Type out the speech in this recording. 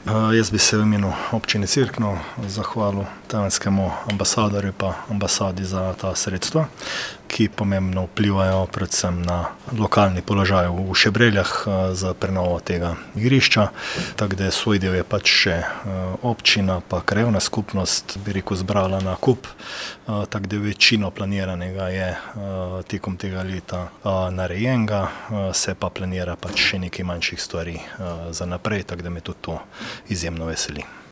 Jaz bi se v imenu občine Cerkno zahvalil taiwanskemu ambasadorju pa ambasadi za ta sredstva, ki pomembno vplivajo predvsem na lokalni položaj v Šebreljah za prenovo tega igrišča. Tako da svoj del je pač še občina pa krajevna skupnost, bi rekel, zbrala na kup. Tako da večino planiranega je tekom tega leta narejenega, se pa planira pač še nekaj manjših stvari za naprej, tako da me tudi to izjemno veseli.